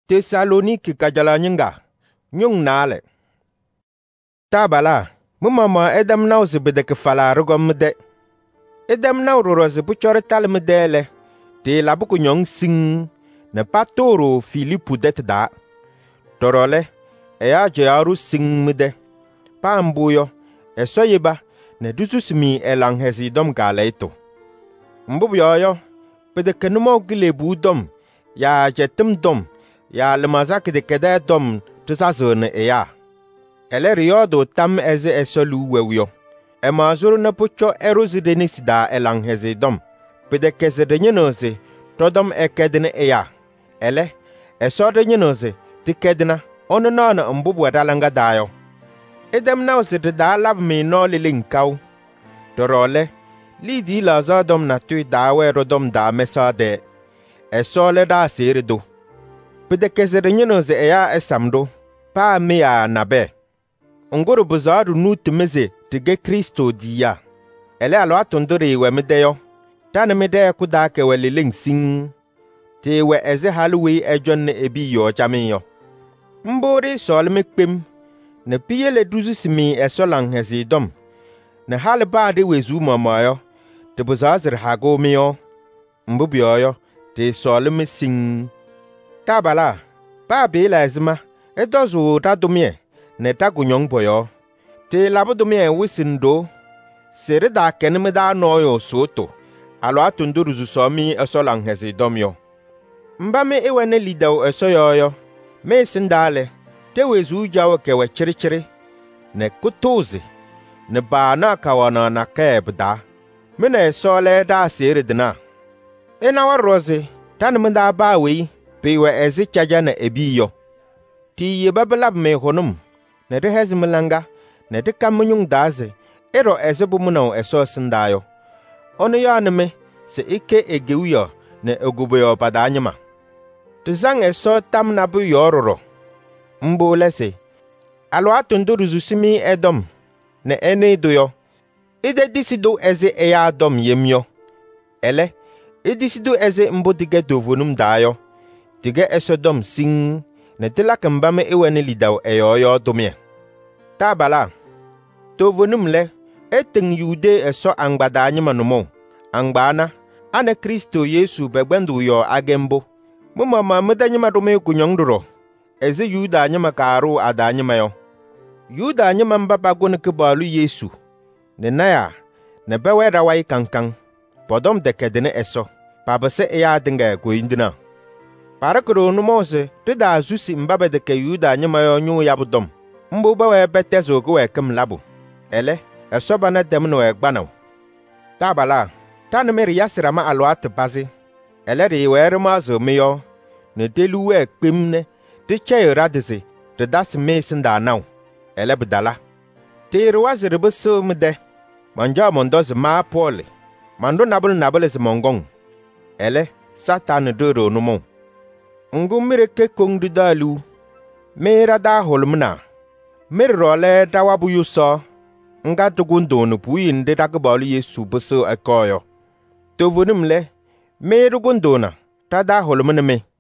Tesalonike kajala nyinga nyung nale. Tabala mumama edam naw zibede fala rugom de. Edam naw roro zibuchore talme dele. Te labuku nyong sing ne patoro Filipu det da. Torole eya jearu sing mide. Pa mbuyo esoyeba ne dususmi elang hesidom galeito. Mbubu yoyo pede kenumo gilebu dom ya jetem dom ya lemazak de kede dom tusazone eya. Ele riodo tam eze esolu wewyo. Emazuru na pucho eruzideni sida elang hesidom. Pede kezede nyenoze todom ekedene eya. Ele esode nyenoze tikedena ono nana mbubu wadalanga dayo. Edem na osede da lab mi no lilinkau. Dorole lidi la zadom na tui dawe rodom da mesade. Esole da sirido. Pede kezede nyenoze eya esamdo. Pa miya nabe. Ongoro buzadu nutimeze tige Kristo diya. Ele alo atondore iwe mideyo. Tane mideye kudake we liling sing. Te we eze halwe ejon ebi yo chamiyo. Mbori sol mekpem. Ne piyele duzusimi esolang hesidom. Ne hal baade wezu mamayo. Te buzazir hago miyo. Mbubioyo. Te sol me sing. Tabala. Pa bela ezima. Edozu dadumye. Ne tagunyong boyo. Te labudumye wisindo. Sere da kenime da noyo soto. Alo atunduruzu somi esolang hesidom yo. Mbame iwene lidaw esoyoyo. Me sindale. Te wezu jawo kewe chirichiri. Ne kutuzi. Ne baana kawana na kebda. Mine esole da siridina. Ina warrozi. Tanimda bawi. Piwe ezi chaja na ebiyo. Ti yebabelab me honum. Ne de hezimilanga. Ne de kamunyung daze. Ero ezebu munaw eso sindayo. Ono yanime. Se ike egewuyo. Ne egubuyo padanyama. Tizang eso tam nabu yororo. Mbo lese. Alo atunduruzu simi edom. Ne ene doyo. Ide disido eze eya dom yemyo. Ele. Idisido eze mbo dige dovonum dayo. Dige eso dom sing. Ne tilak mbame iwene lidaw eyoyo domye. Tabala. Dovonum le. Eteng yude eso angbada anyima numo. Angbana. Ane Kristo Yesu begbendu yo agembo. Mumama medanyima dome kunyongduro. Eze yuda anyima karu adanyima yo. Yuda anyima mbaba gone kebalu Yesu. Ne naya. Ne bewe rawai kankang. Podom dekedene eso. Pabase eya dinga goindina. Parakuro numose. Tida azusi mbabe deke yuda anyima yo nyu yabudom. Mbu bawe betezo gowe kem labu. Ele. Eso bana demno egbanaw. Tabala. Tane meri yasirama alwat bazi. Eleri were mazo miyo. Ne deluwe kpimne. Te chayo radizi. Te das mesin da naw. Ele bidala. Te irwaziri busu mde. Manja mondozi maa poli. Mando nabul zi mongong. Ele satan duro numo. Ngu mire ke kong dalu. Mera da holmuna. Mire role dawabu yuso. Nga tugundonu puyin de dagbolu Yesu busu ekoyo. Tovunim le. Mera gundona. Tada holmuna me.